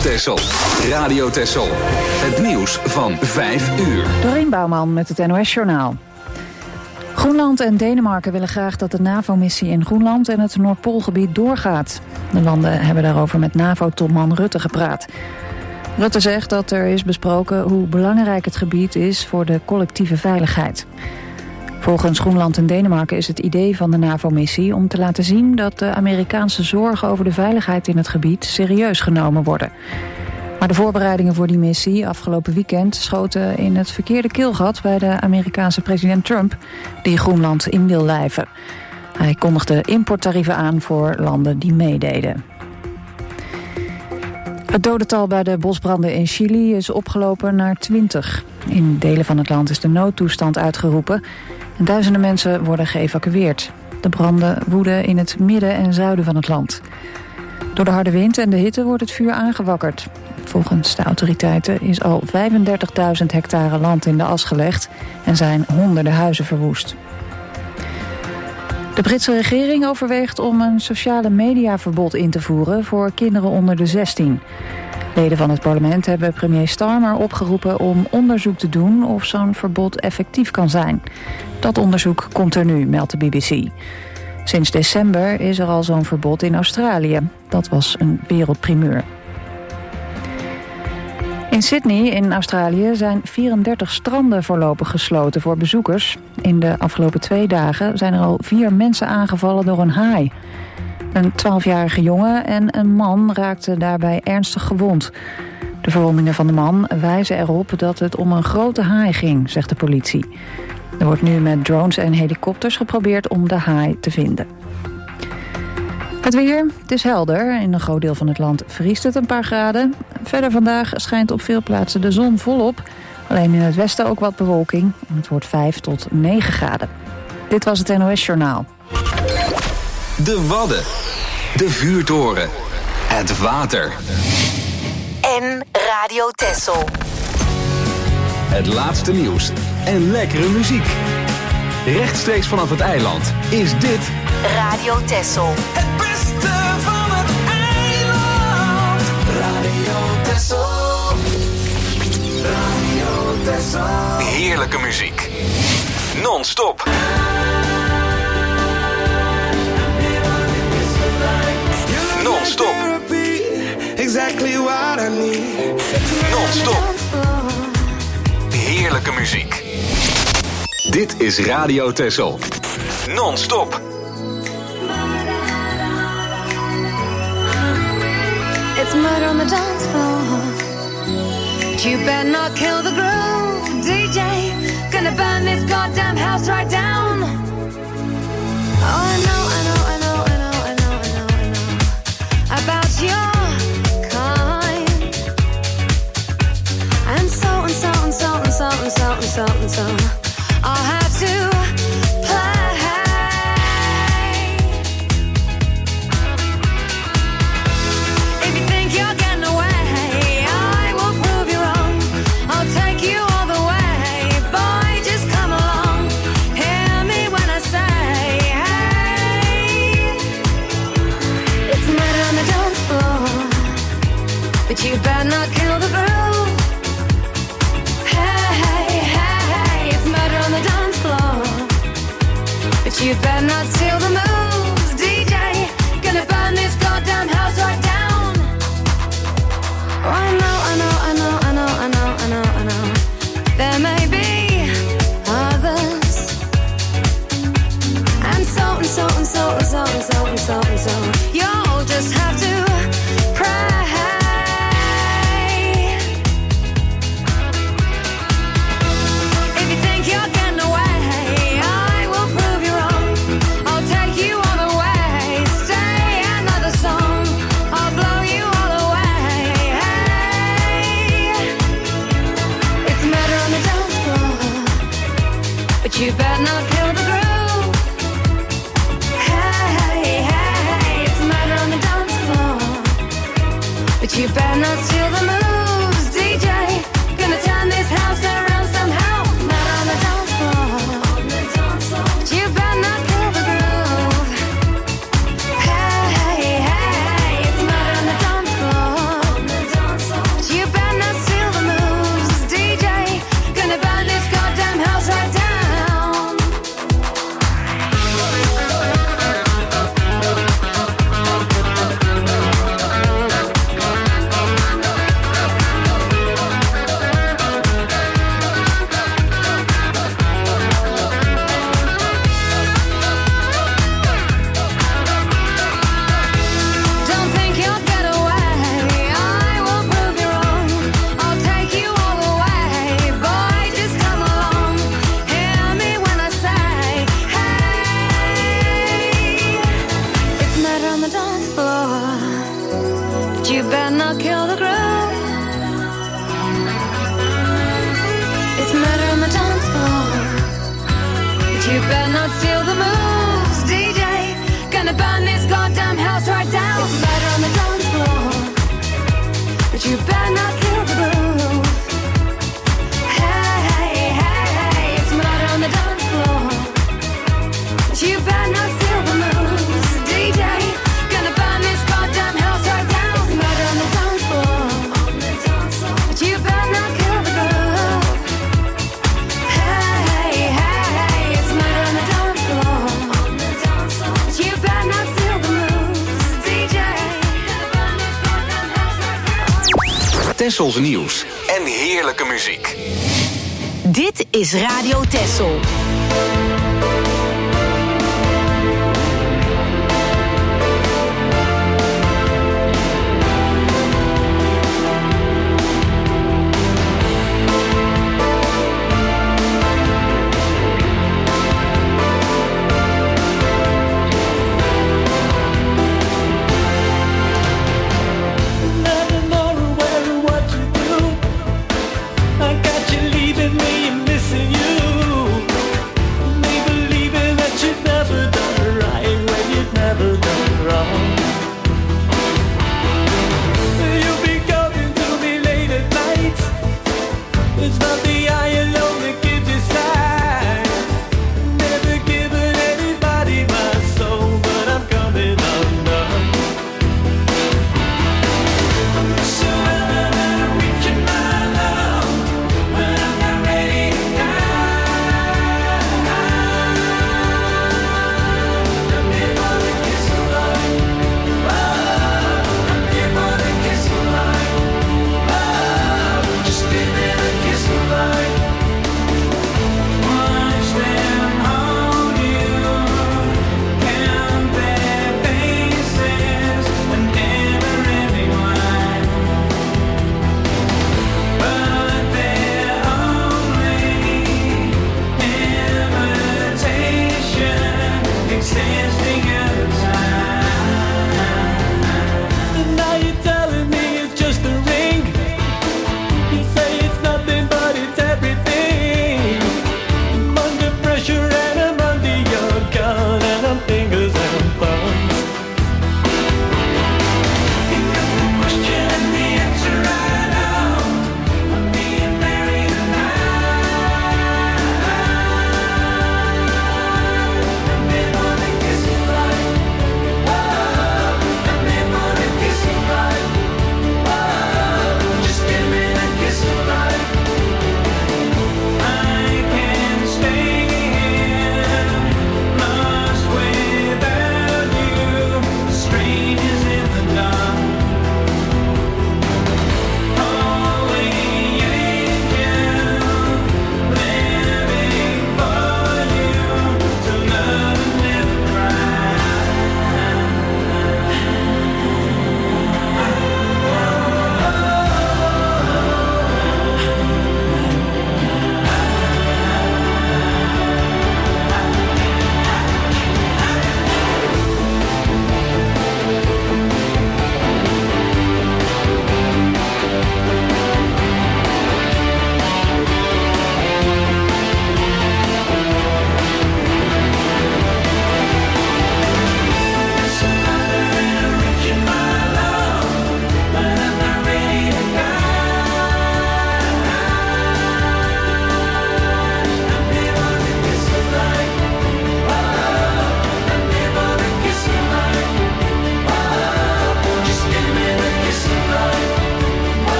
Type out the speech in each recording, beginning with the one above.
Texel. Radio Texel. Het nieuws van 5 uur. Dorien Bouwman met het NOS-journaal. Groenland en Denemarken willen graag dat de NAVO-missie in Groenland en het Noordpoolgebied doorgaat. De landen hebben daarover met NAVO-topman Rutte gepraat. Rutte zegt dat er is besproken hoe belangrijk het gebied is voor de collectieve veiligheid. Volgens Groenland en Denemarken is het idee van de NAVO-missie om te laten zien dat de Amerikaanse zorgen over de veiligheid in het gebied serieus genomen worden. Maar de voorbereidingen voor die missie afgelopen weekend schoten in het verkeerde keelgat bij de Amerikaanse president Trump, die Groenland in wil lijven. Hij kondigde importtarieven aan voor landen die meededen. Het dodental bij de bosbranden in Chili is opgelopen naar 20. In delen van het land is de noodtoestand uitgeroepen en duizenden mensen worden geëvacueerd. De branden woeden in het midden en zuiden van het land. Door de harde wind en de hitte wordt het vuur aangewakkerd. Volgens de autoriteiten is al 35.000 hectare land in de as gelegd en zijn honderden huizen verwoest. De Britse regering overweegt om een sociale mediaverbod in te voeren voor kinderen onder de 16. Leden van het parlement hebben premier Starmer opgeroepen om onderzoek te doen of zo'n verbod effectief kan zijn. Dat onderzoek komt er nu, meldt de BBC. Sinds december is er al zo'n verbod in Australië. Dat was een wereldprimeur. In Sydney in Australië zijn 34 stranden voorlopig gesloten voor bezoekers. In de afgelopen 2 dagen zijn er al 4 mensen aangevallen door een haai. Een 12-jarige jongen en een man raakten daarbij ernstig gewond. De verwondingen van de man wijzen erop dat het om een grote haai ging, zegt de politie. Er wordt nu met drones en helikopters geprobeerd om de haai te vinden. Het weer, het is helder. In een groot deel van het land vriest het een paar graden. Verder vandaag schijnt op veel plaatsen de zon volop. Alleen in het westen ook wat bewolking. En het wordt 5 tot 9 graden. Dit was het NOS-journaal. De Wadden. De vuurtoren. Het water. En Radio Texel. Het laatste nieuws en lekkere muziek. Rechtstreeks vanaf het eiland is dit Radio Texel. Het beste van het eiland. Radio Texel. Radio Texel. heerlijke muziek. Non-stop. Non-stop. Exactly what I need. Non-stop. Heerlijke muziek. Dit is Radio Texel. Non-stop. It's murder on the dance floor. You better not kill the groove, DJ. Gonna burn this goddamn house right down. Oh, I know about your kind. And so I'll have to play. If you think you're getting away, I will prove you wrong. I'll take you all the way. Boy, just come along. Hear me when I say, hey. It's murder on the dance floor, but you better not kill the groove. You better not steal the moves, DJ. Gonna burn this goddamn house right down. Oh, I know. There may be others. And so. You'll just have to pray. If you think you're getting away, you better not kill the groove. Hey, it's murder on the dance floor. on the dance floor, but you better not kill the groove. It's murder on the dance floor, but you better not steal the moves. DJ, gonna burn this goddamn house right down. It's murder on the dance floor, but you better not kill the groove. Hey, hey, hey, hey, it's murder on the dance floor, but you better not steal the moves. DJ, gonna burn this goddamn house right down. It's murder on the dance floor, but you better not kill the groove. Hey, hey, hey, it's murder on the dance floor, but you better not steal the moves. DJ, gonna burn this goddamn house right down. Tessels nieuws en heerlijke muziek. Dit is Radio Tessel. Nothing more aware of what you do. I got you leaving me and missing you.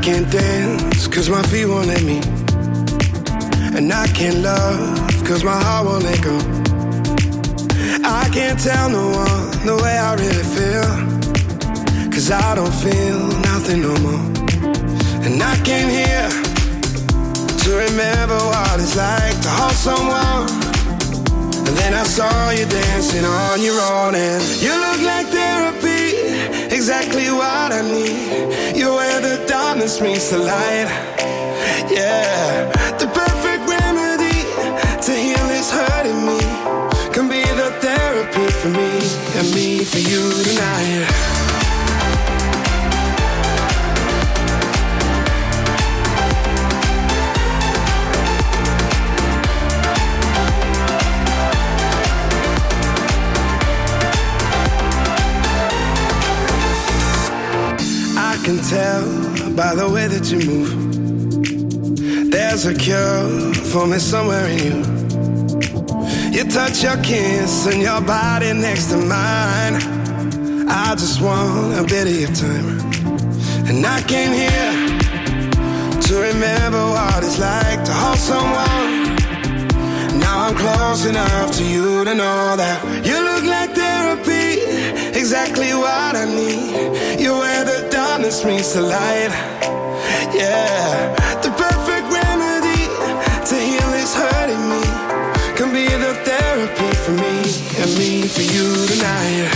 can't dance, cause my feet won't let me. And I can't love, cause my heart won't let go. I can't tell no one the way I really feel, cause I don't feel nothing no more. And I came here to remember what it's like to hold someone. And then I saw you dancing on your own, and you look like therapy, exactly what I need. You're where the darkness meets the light. Yeah, the perfect remedy to heal this hurting me can be the therapy for me and me for you tonight. I can tell by the way that you move, there's a cure for me somewhere in you. You touch, your kiss, and your body next to mine. I just want a bit of your time. And I came here to remember what it's like to hold someone. Now I'm close enough to you to know that you look like therapy, exactly what I need. You're where the darkness meets the light. Yeah, the perfect remedy to heal this hurting me can be the therapy for me and me for you tonight.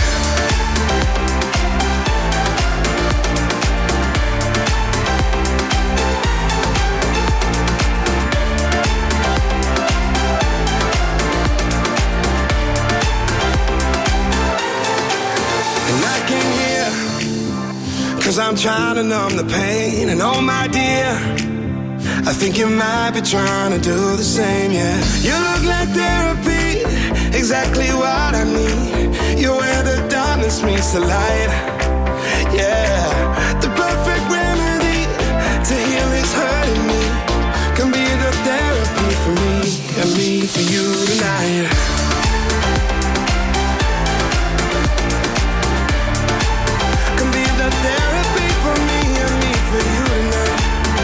And I came here 'cause I'm trying to numb the pain. And oh my dear, I think you might be trying to do the same, yeah. You look like therapy, exactly what I need. You're where the darkness meets the light. Yeah, the perfect remedy to heal this hurting me can be the therapy for me and me for you tonight. Can be the therapy for me and me for you tonight.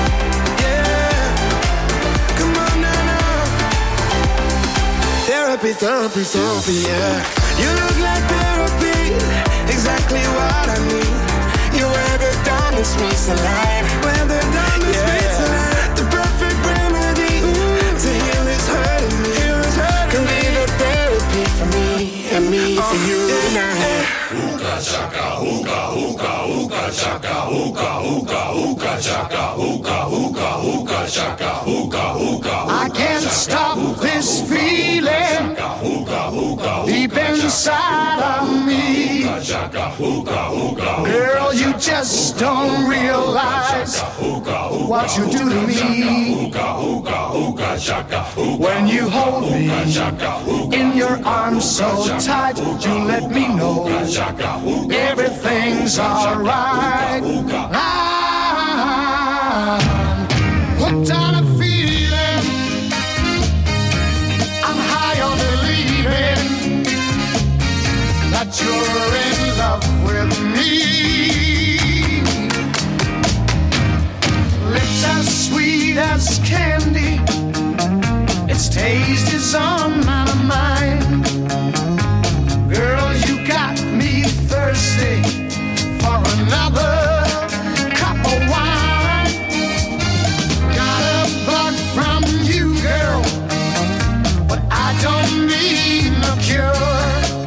Therapy, therapy, therapy, yeah. You look like therapy, exactly what I need. You're where the darkness meets the light. Where the darkness meets the light. The perfect remedy to heal this hurting me can be the therapy for me and me for you tonight. Hookah chaka, hookah, hookah, hookah chaka, hookah, hookah, hookah chaka, hookah, hookah, hookah chaka, hookah, hookah. I can't stop this feeling deep inside of me. Girl, you just don't realize what you do to me. When you hold me in your arms so tight, you let me know everything's alright. I'm hooked on a feeling, I'm high on believing that you're in love with me. Lips as sweet as candy, its taste is on my mind. Girl, you got me thirsty for another cup of wine. Got a bug from you, girl, but I don't need no cure.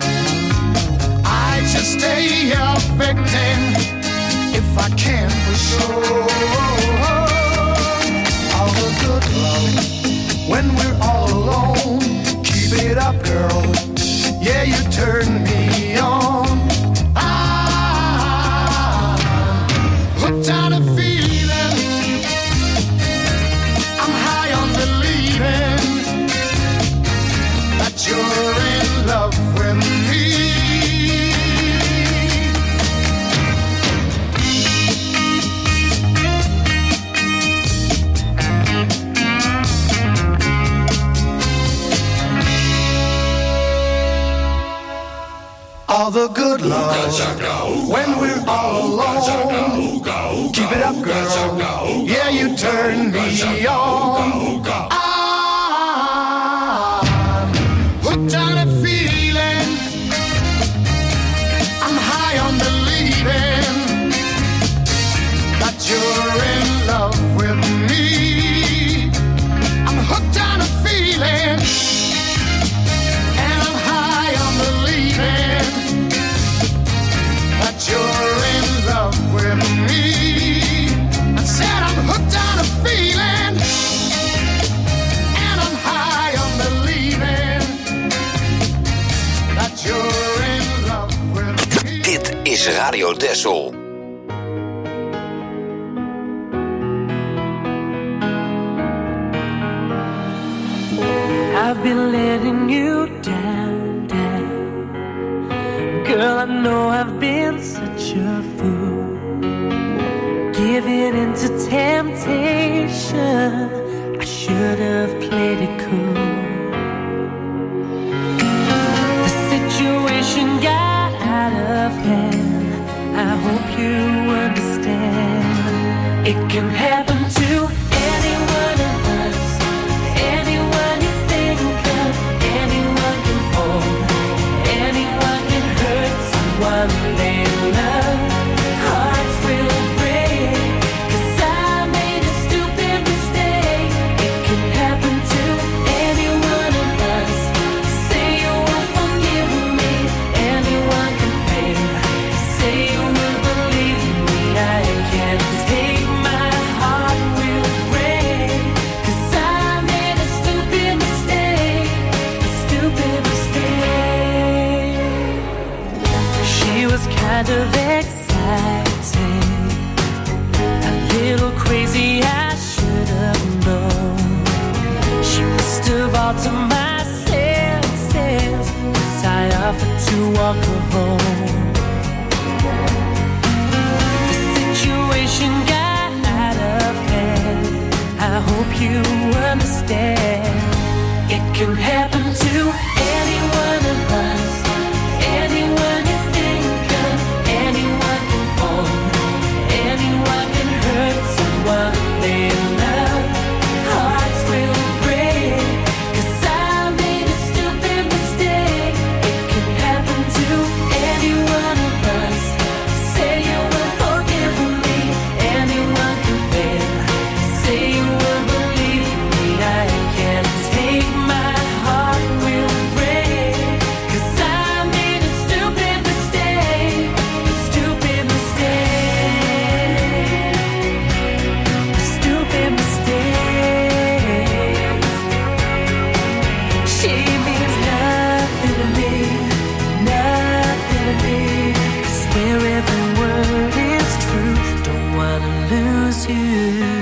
I just stay a victim if I can for sure. All the good love when we're all alone. Keep it up, girl. Yeah, you turn me on. I'm hooked on a feeling, I'm high on believing that you're in love with me. All the good love when we're all alone. Keep it up, girl. Yeah, you turn me on. I'm hooked on a feeling. I'm high on believing that you're in love with me. I'm hooked on a feeling, and I'm high on believing that you're in love with me. I said I'm hooked on a feeling, and I'm high on believing that you're in love with me. Dit is Radio Texel. I've been letting you down, down. Girl, I know I've been such a fool, giving into temptation. I should have played it cool. The situation got out of hand. I hope you understand. It can happen to any one of us. Anyone you think of, anyone can fall, anyone can hurt someone they love. Hearts will break, 'cause I made a stupid mistake. It can happen to any one of us. Say you won't forgive me, anyone can fail. Say you will believe me, I can't take my heart will break, 'cause I made a stupid mistake, a stupid mistake. She was kind of exciting, a little crazy, I should have known. She must have altered my senses, 'cause I offered to walk her home. The situation got out of hand. I hope you understand. It can happen to any one of us. Anyone you think of, anyone can fall, anyone can hurt someone they love. Hearts will break, 'cause I made a stupid mistake. It can happen to any one of us. Say you will forgive me, anyone can fail. Say you will believe me, I can't take my heart will break, 'cause I made a stupid mistake, a stupid mistake, a stupid mistake. She means nothing to me, nothing to me. I swear every word is true, don't wanna lose you.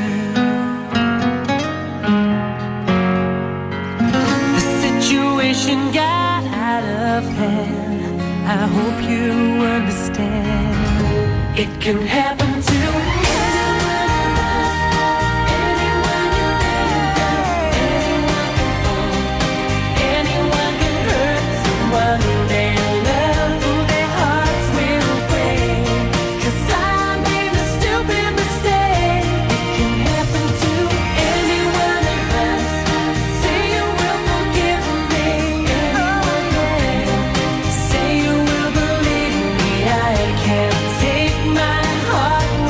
The situation got out of hand. I hope you understand. It can happen to anyone of us. Anyone you think of, anyone can fall, anyone can hurt someone they love. Their hearts will break, 'cause I made a stupid mistake. It can happen to any one of us. Say you will forgive me, anyone can fail. Say you will believe me, I can't take my heart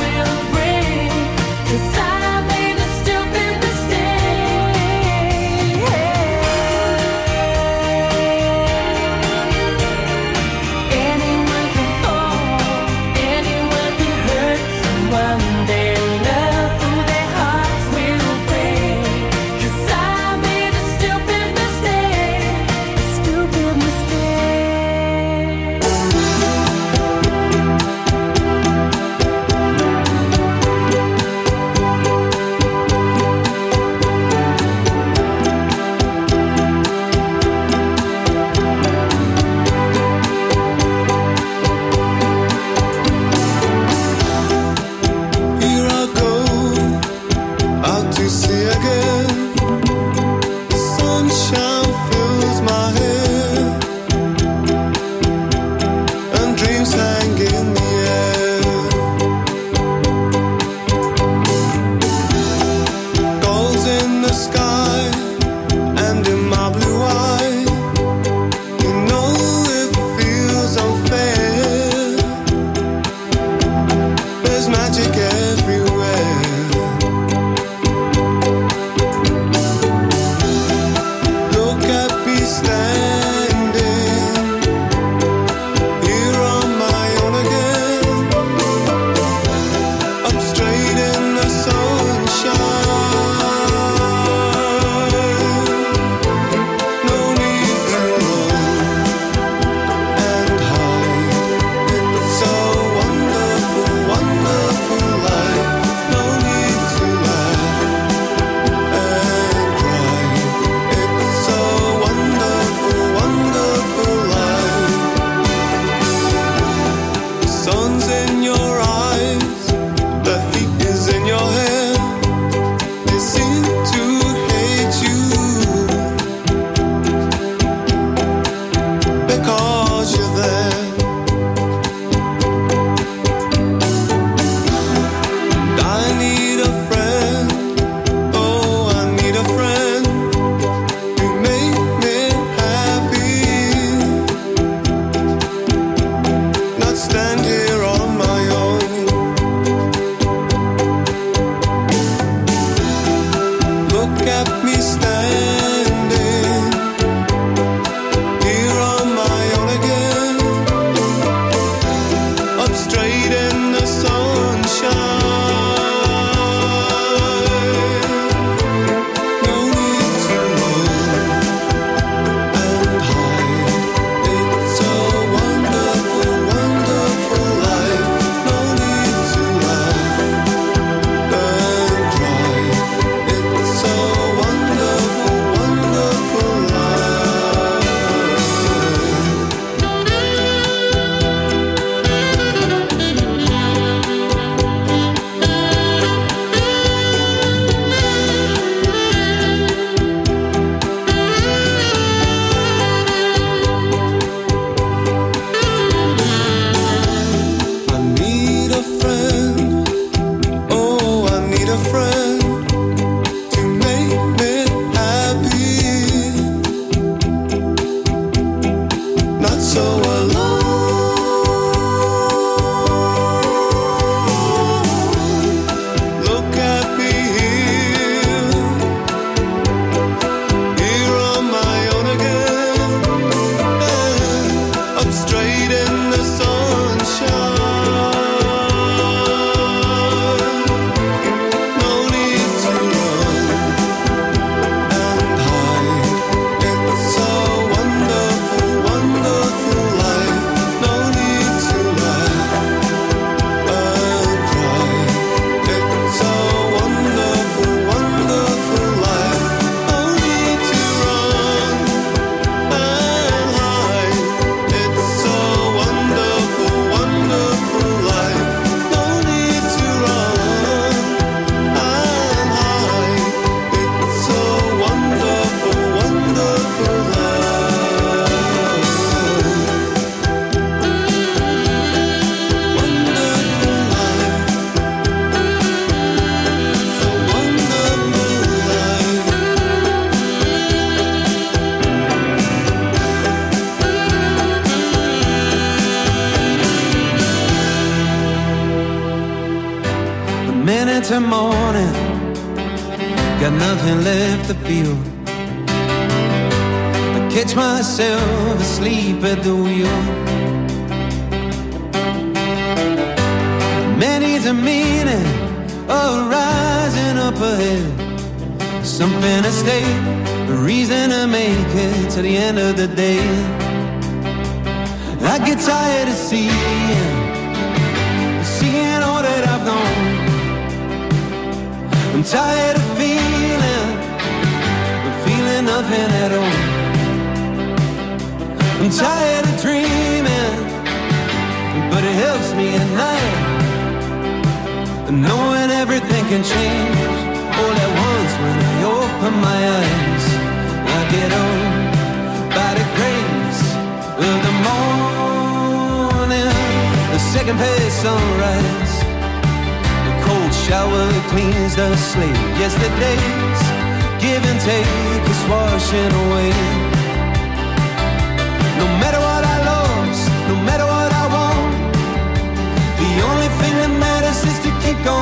Till morning, got nothing left to feel. I catch myself asleep at the wheel. Many's a meaning of rising up ahead. Something to stay, a reason to make it to the end of the day. I get tired of seeing all that I've known. I'm tired of feeling nothing at all. I'm tired of dreaming, but it helps me at night, knowing everything can change all at once when I open my eyes. I get on by the grace of the morning, the second page sunrise. Cold shower cleans the slate. Yesterday's give and take is washing away. No matter what I lost, no matter what I want, the only thing that matters is to keep going.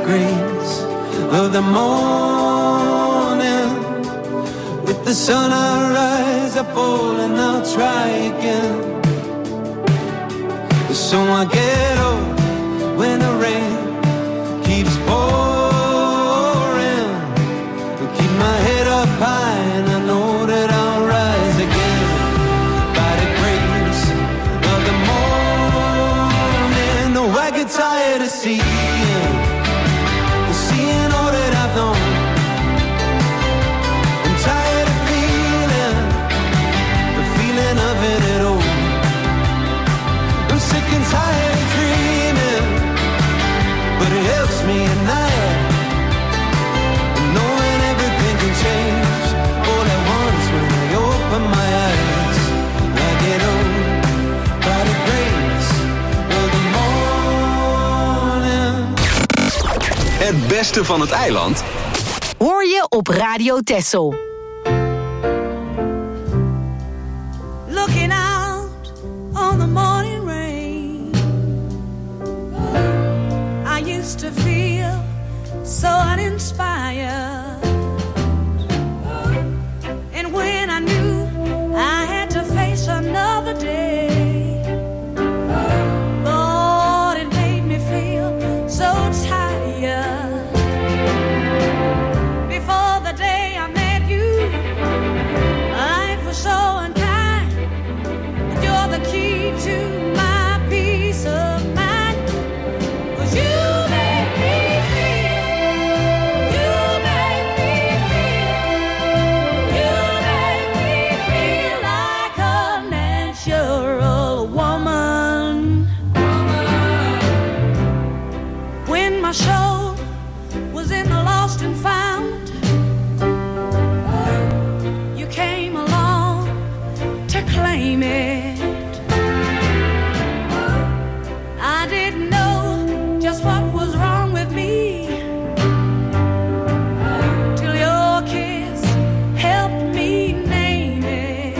grace of the morning. With the sun I rise, I fall, and I'll try again. So I get up when the rain keeps pouring. I keep my head up high, and I know that I'll rise again. By the grace of the morning. Oh, I get tired of seeing all that I've known. I'm tired of feeling the feeling of it at all. I'm sick and tired of dreaming, but it helps me at night, knowing everything can change all at once when I open my eyes. I get on by the grace of the morning. Het beste van het eiland Hoor je op Radio Texel. Looking out on the morning rain, I used to feel so uninspired. And when I knew I had to face another day, Lord, it made me feel so tired. Before the day I met you, life was so unkind. You're the key to my peace of mind. 'Cause you make me feel, you make me feel, you make me feel like a natural woman. When my soul was in the lost and found, you came along to claim it. I didn't know just what was wrong with me till your kiss helped me name it.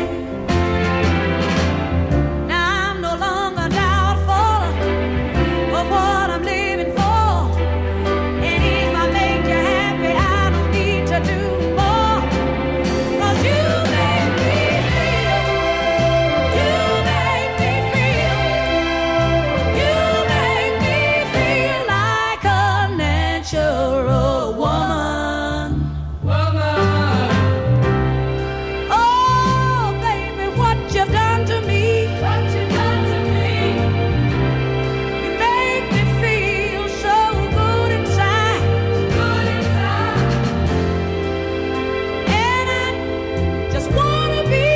Now I'm no longer doubtful of what I'm living for. And if I make you happy, I don't need to do more. 'Cause you make me feel, you make me feel, you make me feel like a natural woman. Oh, baby, what you've done to me, what you've done to me. You make me feel so good inside, good inside. And I just wanna be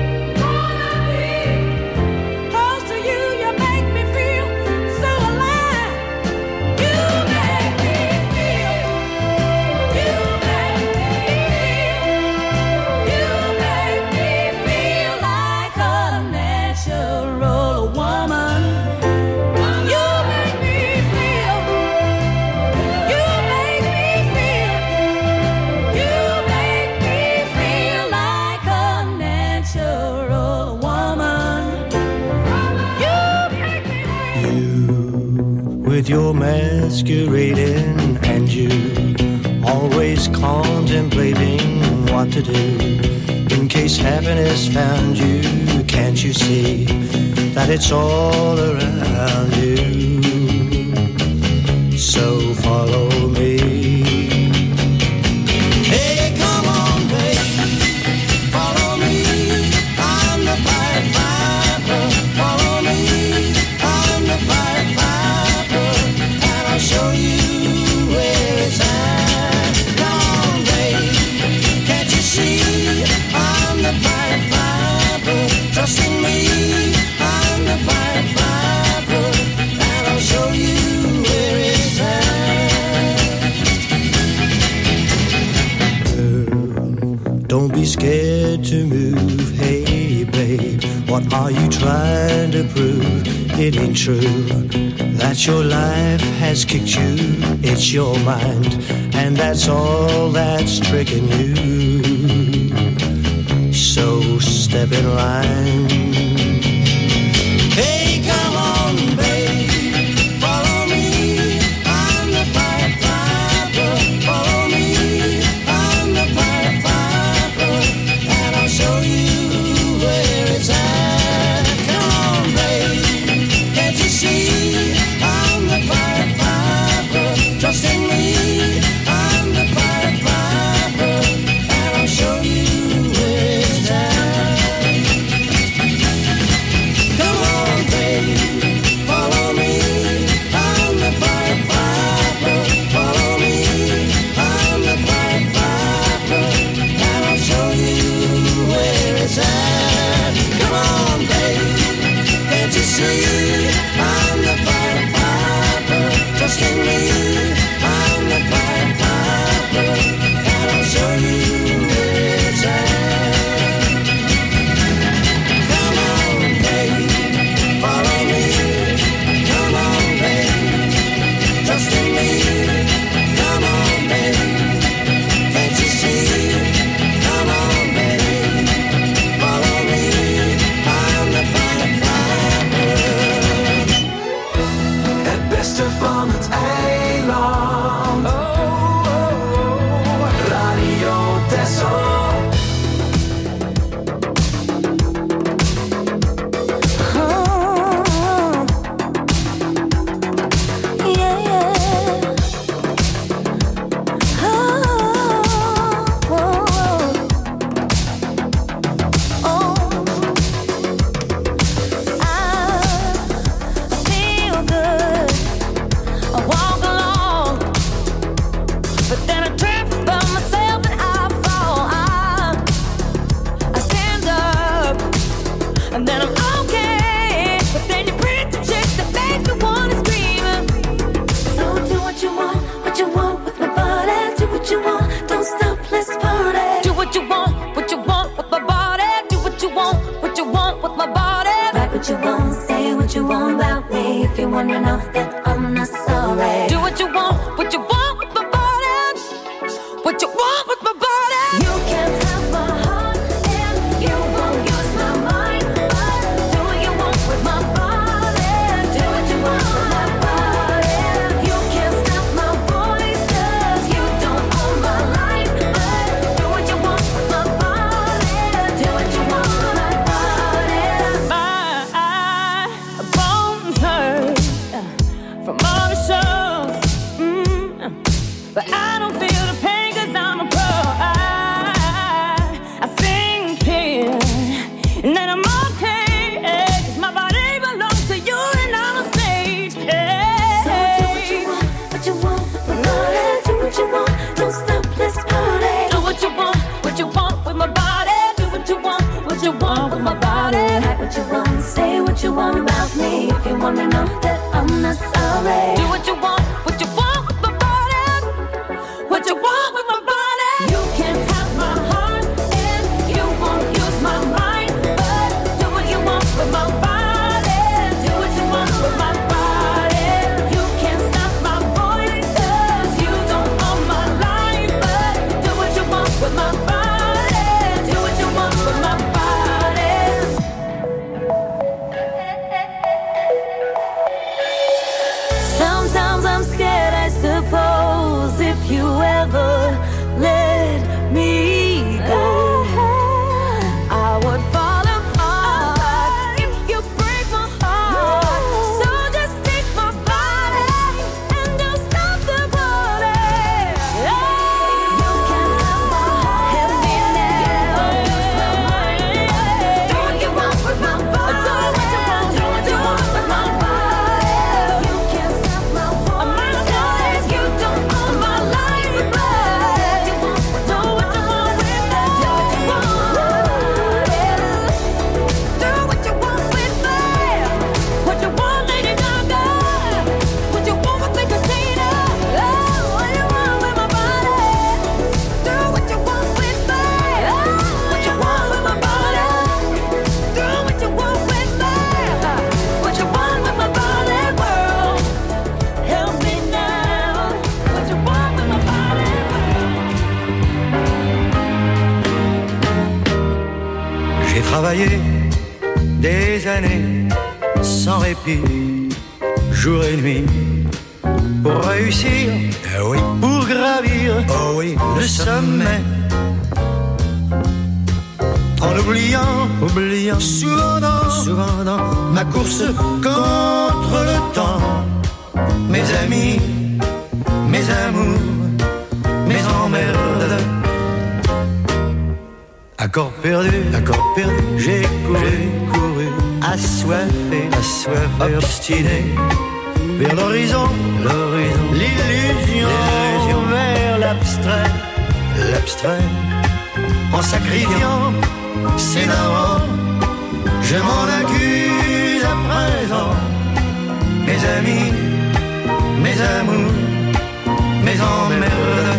close to you. You make me feel so alive. You make me feel, you make me feel, you make me feel like a natural woman. You make me feel, you make me feel, you make me feel like a natural woman. You make me feel. With your masquerading and you always contemplating what to do in case happiness found you. Can't you see that it's all around you? So follow me. Hey, come on, babe, follow me. I'm the Pied Piper. Follow me. I'm the Pied Piper, and I'll show you where it's at. Come on, babe, can't you see? I'm the Pied Piper. Trust in me. I'm the Pied Piper, and I'll show you where it's at. Girl, don't be scared to move. Hey, babe, what are you trying to prove? It ain't true that your life has kicked you. It's your mind, and that's all that's tricking you. So step in line. Hey, come on, babe, follow me. I'm the Pied Piper. show you I'm the Pied Piper. Trust in me, I'm the Pied Piper, and I'll show you where it's at. Come on, baby, follow me. Come on, baby, trust in me. Come on, baby, can't you see? Come on, baby, follow me. I'm the Pied Piper. Het beste van het eiland. Radio Texel. And then I'm okay, but then you bring the chicks that make me wanna scream. So do what you want with my body. Do what you want, don't stop, let's party. Do what you want with my body. Do what you want with my body. Write what you want, say what you want about me. If you're wondering off that I'm not sorry. Do what you want with my body. What you want with my body. You can't have my heart and you won't use my mind. Do what you want with my body. Do what you want with my body. You can't stop my voice 'cause you don't own my life. Do what you want with my body. Do what you want with my body. My bones hurt from all the shows, but I don't feel the pain 'cause I'm a pro. I sing here and then I'm okay, 'cause my body belongs to you and I'm on stage. So do what you want with my body. Do what you want, don't stop, let's party. Do what you want with my body. Do what you want with my body. Write what you want, say what you want about me. If you wanna know that I'm not sorry. Do what you want with my body. What you want with my body. You can't have my heart and you won't use my mind. But do what you want with my body. Do what you want with my body. You can't stop my voice 'cause you don't own my life. But do what you want with my body. Do what you want with my body. Sometimes I'm scared, I suppose, if you ever let me go, I would fall apart if you break my heart. So just take my body and don't stop the party. You can't have my heart, help me now. Do what you want with my body. Do what you want with my body. You can't stop my voice. You don't own my life, but do what you want with me. Do what you want with me. What you want, Lady Gaga. What you want with me, Christina. Oh, what you want with my body. Do what you want with me. What you want with my body. Do what you want with me. What you want with my body, world. Help me now. What you want with my body, J'ai travaillé des années sans répit, jour et nuit, pour réussir, pour gravir le sommet. En oubliant souvent dans ma course contre le temps, mes amis, mes amours, mes emmerdes. Accord perdu, j'ai couru, assoiffé, obstiné, vers l'horizon, l'illusion, vers l'abstrait, en sacrifiant ses narrants, je m'en accuse à présent. mes amis, mes amours, mes emmerdes.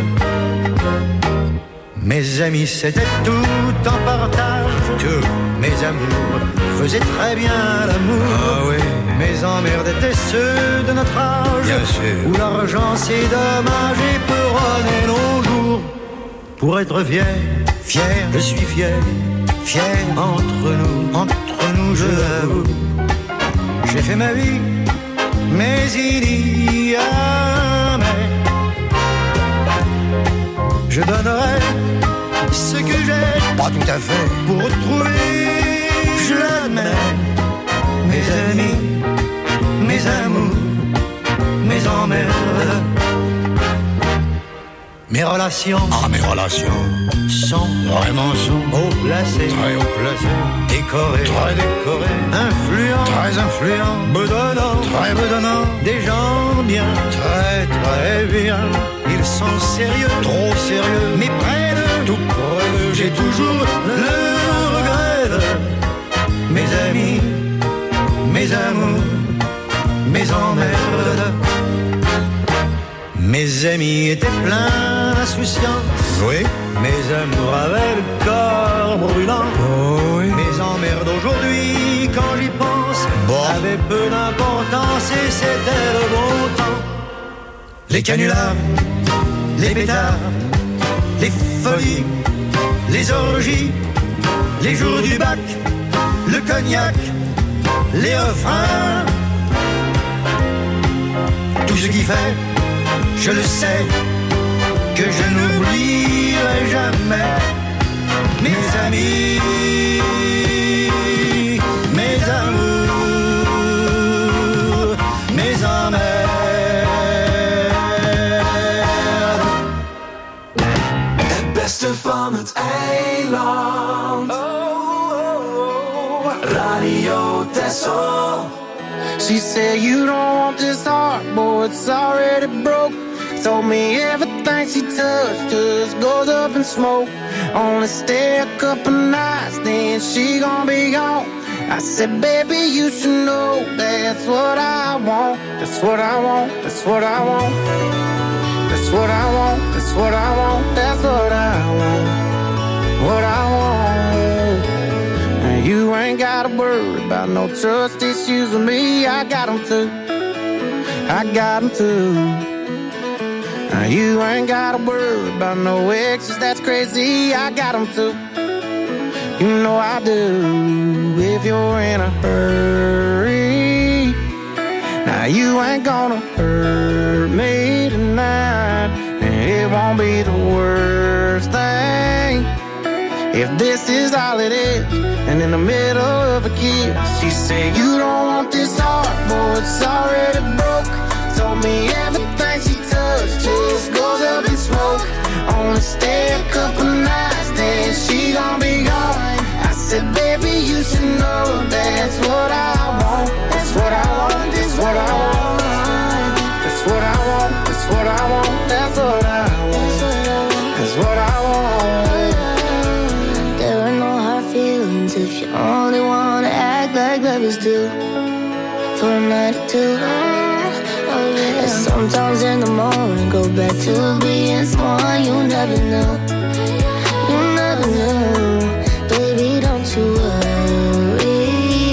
Mes amis c'était tout en partage, tout. Mes amours faisaient très bien l'amour. Ah oui. Mes emmerdes étaient ceux de notre âge, bien sûr, où l'argent c'est dommage et peut runner nos jours. Pour être fier, fier, je suis fier, fier entre nous je l'avoue. J'ai fait ma vie, mais il y a mais. Je donnerai ce que j'ai, pas tout à fait, pour retrouver, je l'admets, mes amis, mes amours, mes emmerdes. Mes relations, mes relations sont vraiment haut placées, très haut placées, décorées, très décorées, influents, très influents, bedonnants, très bedonnants, des gens bien, très très bien. Ils sont sérieux, trop sérieux, mais près de tout près de, j'ai toujours le regret de mes amis, mes amours, mes emmerdes. Mes amis étaient pleins d'insouciance, oui. Mes amours avaient le corps brûlant, oh, oui. Mes emmerdes aujourd'hui, quand j'y pense, avaient peu d'importance et c'était le bon temps. Les canulars, les pétards, les folies, les orgies, les jours du bac, le cognac, les refrains, tout ce qui fait, je le sais, que je n'oublierai jamais mes amis, mes amours, mes emmerdes. Het beste van het eiland. Radio Texel. She said you don't want this heart, boy, it's already broke. Told me everything she touched just goes up in smoke. Only stay a couple nights, then she gon' be gone. I said, baby, you should know that's what I want. That's what I want, that's what I want. That's what I want, that's what I want. That's what I want, what I want. And you ain't gotta worry about no trust issues with me. I got them too, I got them too. You ain't gotta worry about no exes, that's crazy, I got them too. You know I do, if you're in a hurry. Now you ain't gonna hurt me tonight, and it won't be the worst thing if this is all it is. And in the middle of a kiss, she said, you don't want this heart, boy, it's already broke. Told me everything she touched just goes up in smoke. Only stay a couple nights, then she gon' be gone. I said, baby, you should know that's what I want. That's what I want, that's what I want. That's what I want, that's what I want. That's what I want, that's what I want. There are no hard feelings if you only wanna act like lovers do. For a night or two. And sometimes in the morning, go back to being someone you never knew. You never knew. Baby, don't you worry.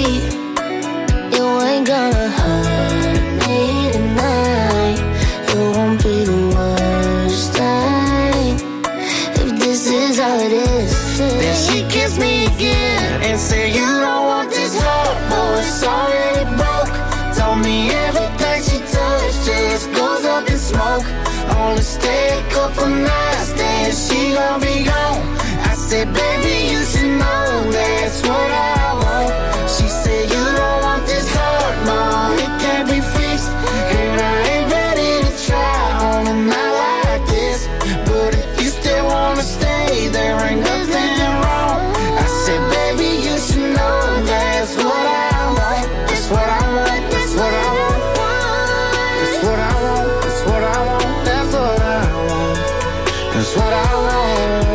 You ain't gonna hurt me tonight. It won't be the worst thing if this is all it is. Then she kissed me again and said, you don't want this heart, boy, it's already broke. Told me everything she touched just goes up in smoke. Only stay a couple nights, then she gon' be gone. I said, baby, you should know that's what I want. She said, you don't want this heart, no, it can't be fixed. And I ain't ready to try on a night like this. But if you still wanna stay, there ain't nothing wrong. I said, baby, you should know that's what I want. That's what I want, that's what I want. That's what I want, that's what I want. That's what I want, that's what I want.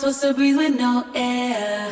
supposed to breathe with no air?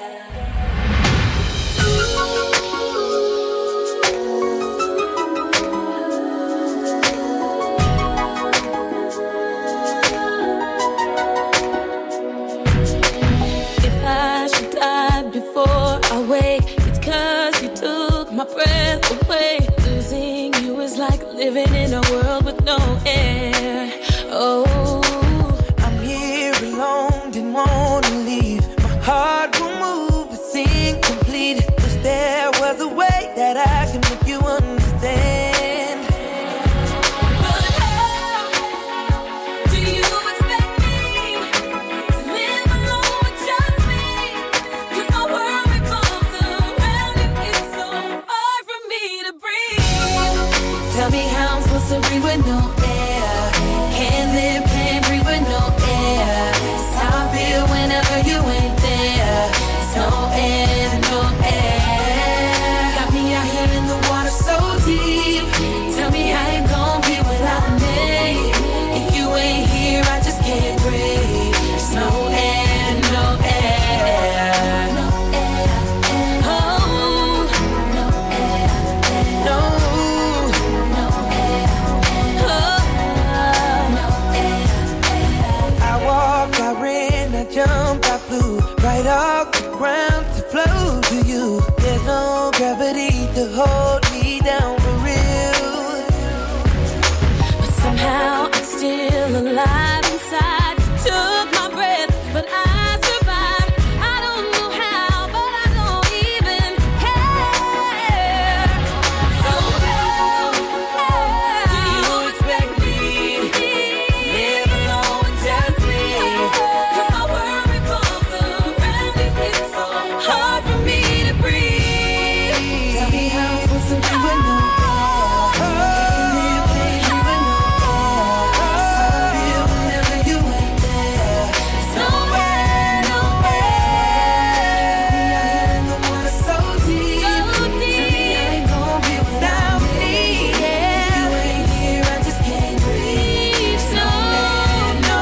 If I should die before I wake, it's 'cause you took my breath away. Losing you is like living in a world with no air. Oh, I'm here alone, didn't wanna leave. My heart will move, it's incomplete. Wish there was a way that I can make you understand. but how do you expect me to live alone with just me? 'Cause my world revolves around you. It's so hard for me to breathe. Tell me how I'm supposed to breathe with no air. Can't live, can't breathe with no air. It's how I feel whenever you ain't there. It's no air, no air. Got me out here in the water so deep. Tell me how you gon' be without me. If you ain't here, I just can't breathe. It's no air, no air. No air, oh, no air, no. Jump, I flew right off the ground to flow to you. There's no gravity to hold me down for real. But somehow I'm still alive inside. You took my breath, but I survived. I don't know how, but I don't even care. So how do you expect me to live alone with just me? 'Cause my world revolves around you. It's so hard for me to breathe. Tell me how I'm supposed to be with no air. Can't live, can't breathe with no air. It's how I feel whenever you ain't there. It's no air, no air. Me out here in the water so deep. Tell me how you gon' be without me. If you ain't here, I just can't breathe. It's no air, no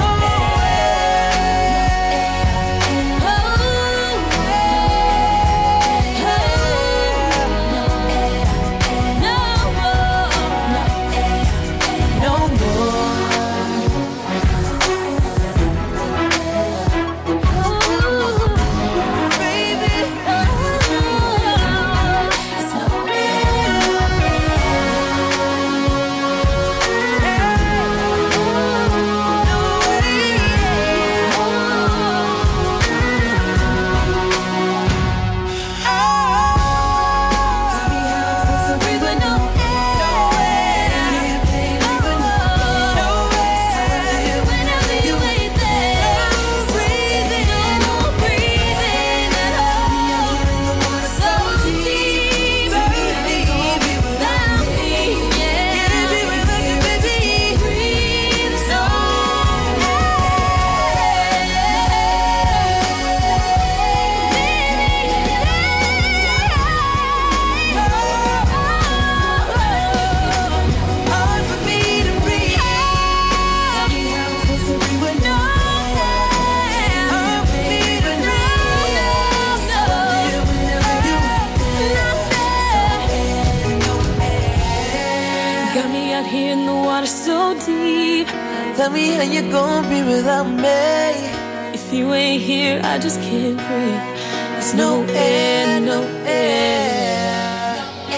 Tell me how you gon' be without me. If you ain't here, I just can't breathe. There's no air, no air.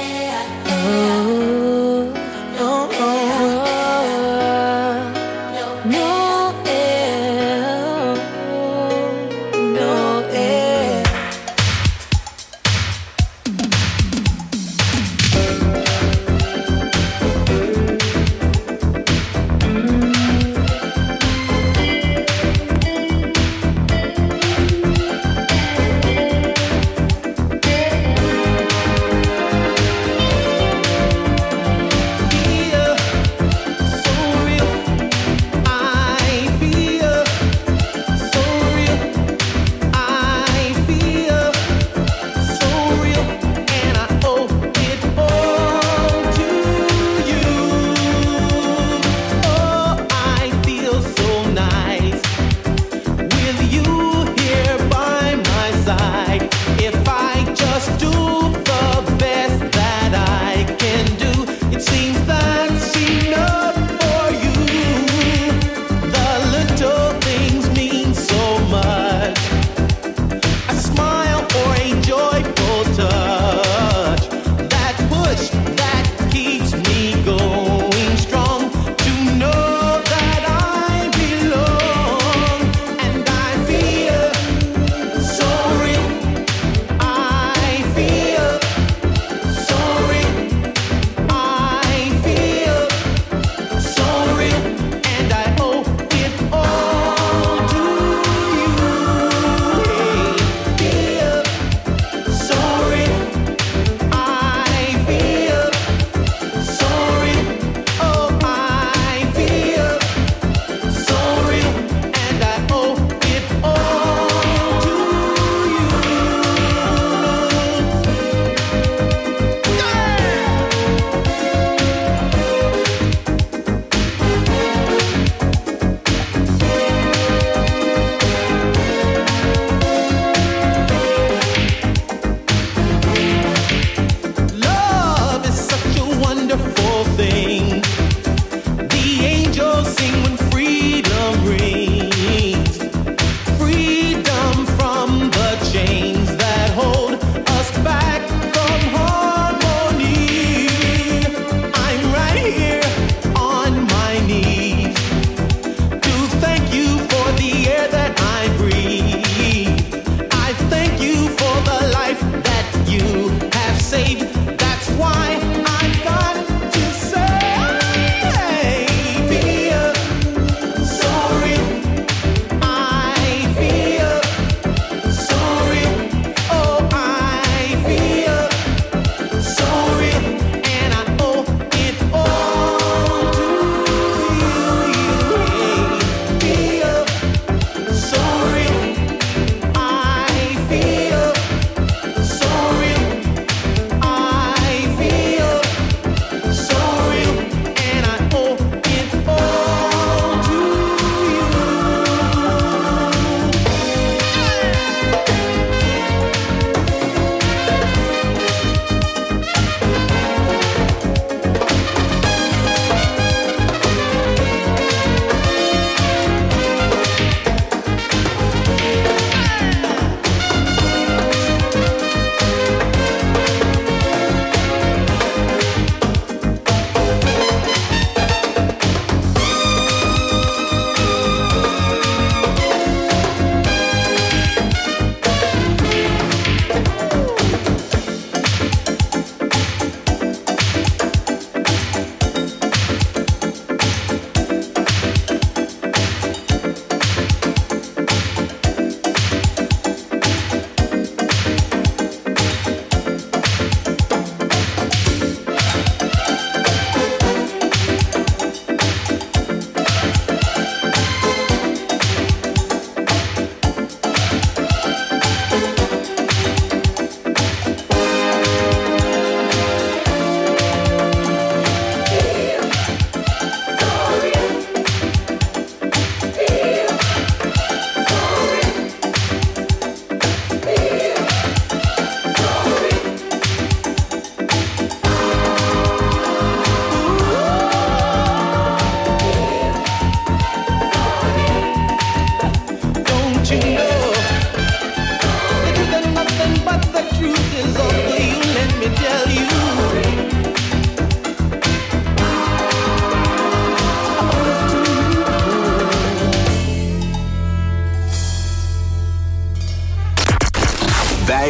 Oh, no air. No air. No air.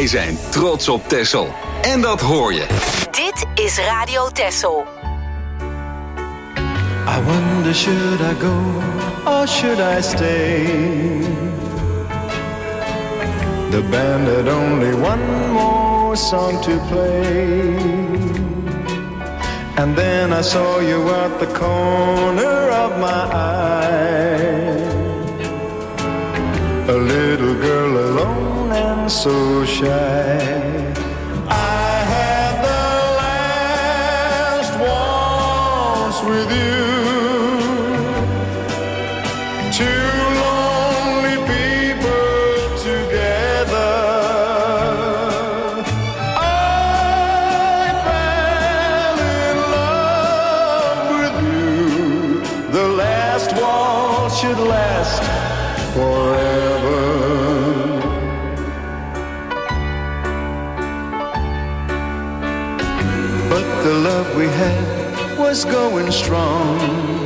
Wij zijn trots op Texel. En dat hoor je. Dit is Radio Texel. I wonder, should I go or should I stay? The band had only one more song to play. And then I saw you at the corner of my eye. A little girl alone and so shy. I had the last waltz with you. Two lonely people together. I fell in love with you. The last waltz should last forever. But the love we had was going strong.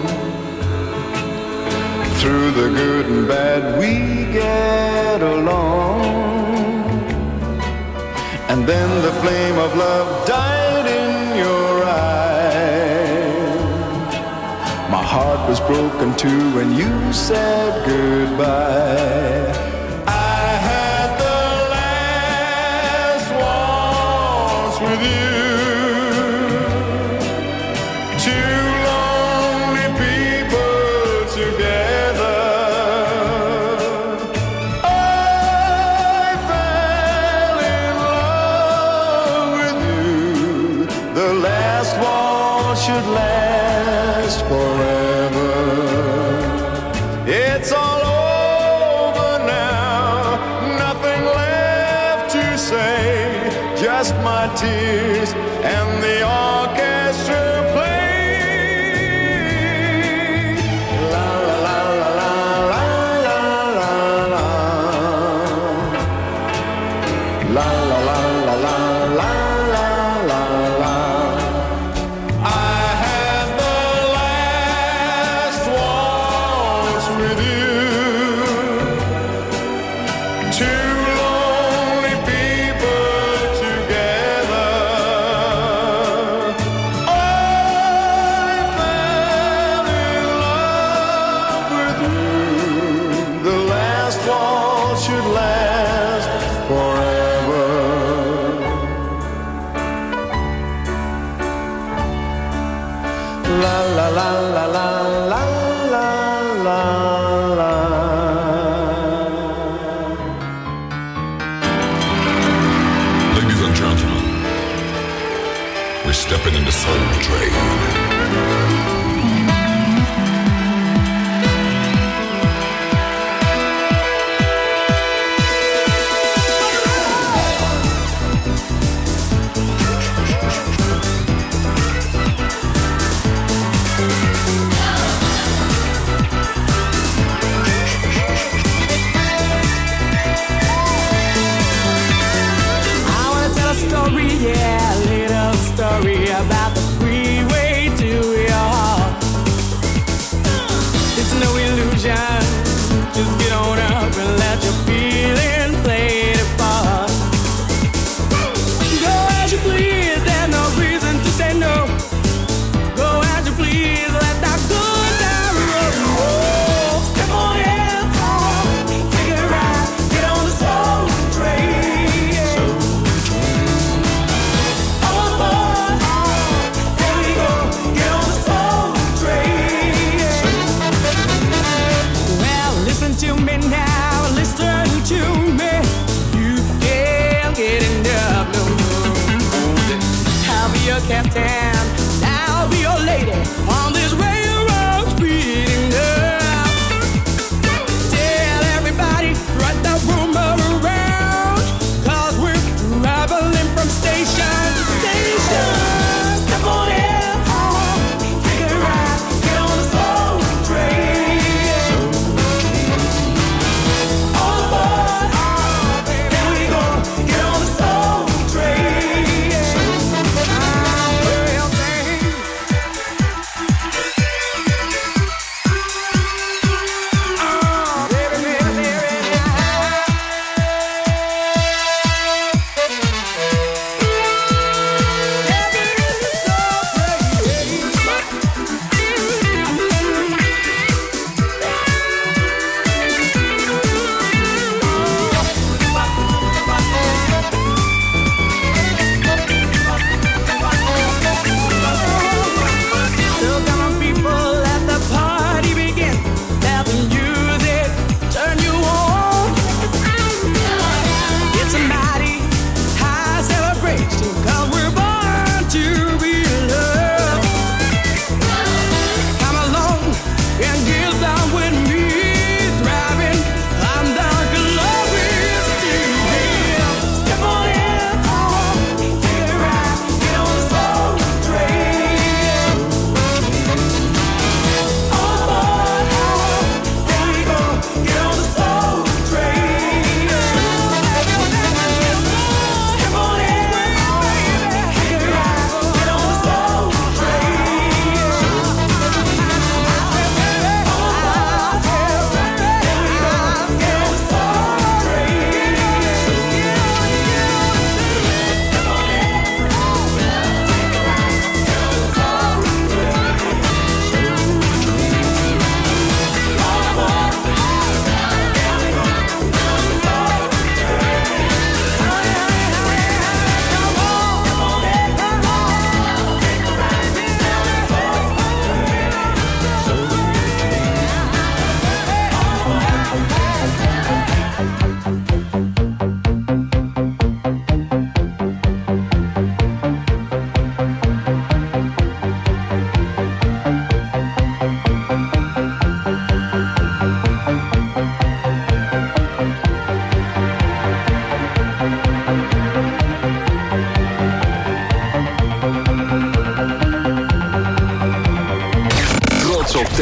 Through the good and bad we get along. And then the flame of love died in your eye. My heart was broken too when you said goodbye. I had the last waltz with you. Two lonely people together. I fell in love with you. The last waltz should last forever. It's all over now, nothing left to say, just my tears and the orchestra play. La la la la la la la la. La la la la la la la la. I had the last waltz with you. Two lonely people together. I fell in love with you. The last waltz should last forever. La la la la la la la la la. Ladies and gentlemen, we're stepping in the Soul Train. I wanna tell a story, yeah, a little story about the freeway to your heart. It's no illusion, just get on up and let your feeling play the part. Go as you please, there's no reason to say no. Go as you please, let that good time roll. Step on in, take it right, get on the soul train. Oh boy, there we go, get on the soul train. Well, listen to me now, listen to me. You can't get enough no more. I'll be your captain, I'll be your lady on this railroad speeding up. Tell everybody, right that rumor around, 'cause we're traveling from station to station. Step on in, take it right, get on the soul train. Oh boy, there we go, get on the soul train. I'm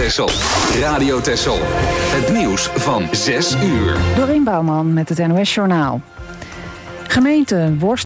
Texel. Radio Texel. Het nieuws van 6 uur. Dorien Bouwman met het NOS Journaal. Gemeenten